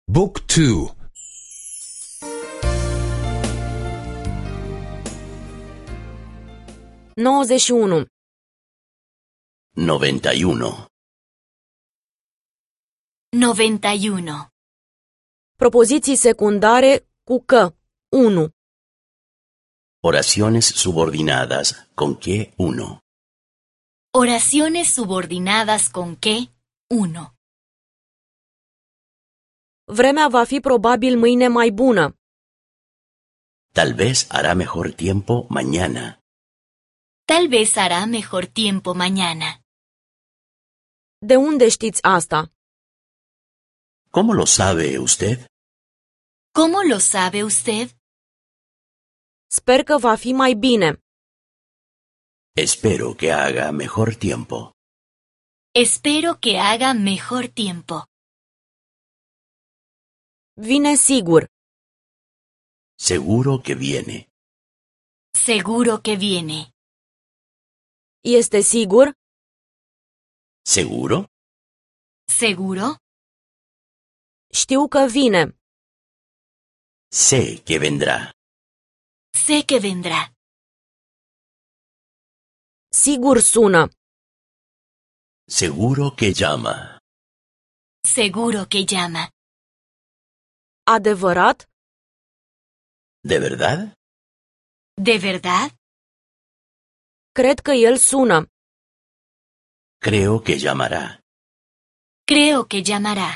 Book 2. 91. 91. 91. Propoziții secundare cu că. 1. Oraciones subordinadas con que uno. Oraciones subordinadas con que 1. Vremea va fi probabil mâine mai bună. Tal vez hará mejor tiempo mañana. Tal vez hará mejor tiempo mañana. De unde știți asta? ¿Cómo lo sabe usted? ¿Cómo lo sabe usted? Sper că va fi mai bine. Espero que haga mejor tiempo. Espero que haga mejor tiempo. Vine sigur. Seguro que viene. Seguro que viene. Este sigur? ¿Seguro? ¿Seguro? Știu că vine. Sé que vendrá. Sé que vendrá. Sigur sună. Seguro que llama. Seguro que llama. Adevărat? ¿De verdad? ¿De verdad? Cred că el sună. Creo que llamará. Creo que llamará.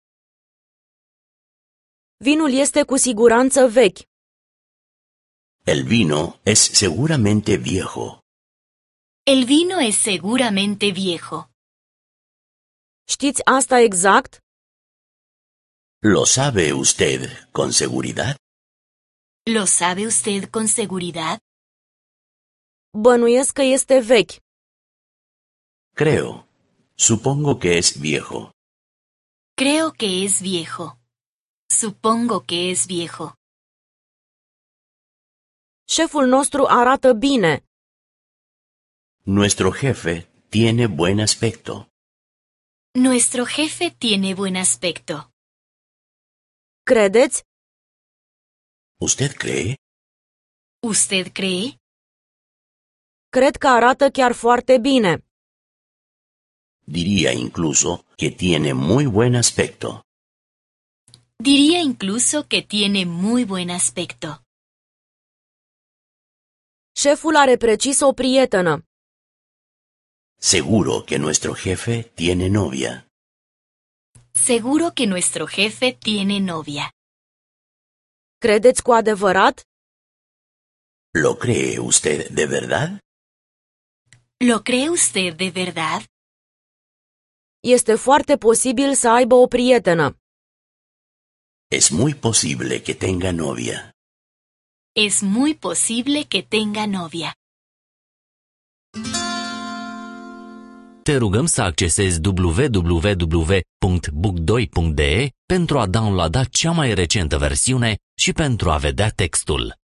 Vinul este cu siguranță vechi. El vino es seguramente viejo. El vino es seguramente viejo. Știți asta exact? ¿Lo sabe usted con seguridad? ¿Lo sabe usted con seguridad? Bănuiesc că este vechi. Creo. Supongo que es viejo. Creo que es viejo. Supongo que es viejo. Șeful nostru arată bine. Nuestro jefe tiene buen aspecto. Nuestro jefe tiene buen aspecto. Credeți? ¿Usted cree? ¿Usted cree? Cred că arată chiar foarte bine. Diría incluso que tiene muy buen aspecto. Diría incluso que tiene muy buen aspecto. Șeful are precis o prietenă. Seguro que nuestro jefe tiene novia. Seguro que nuestro jefe tiene novia. Credeți cu adevărat? ¿Lo cree usted de verdad? ¿Lo cree usted de verdad? Este foarte posibil să aibă o prietenă. Es muy posible que tenga novia. Es muy posible que tenga novia. Te rugăm să accesezi www.book2.de pentru a downloada cea mai recentă versiune și pentru a vedea textul.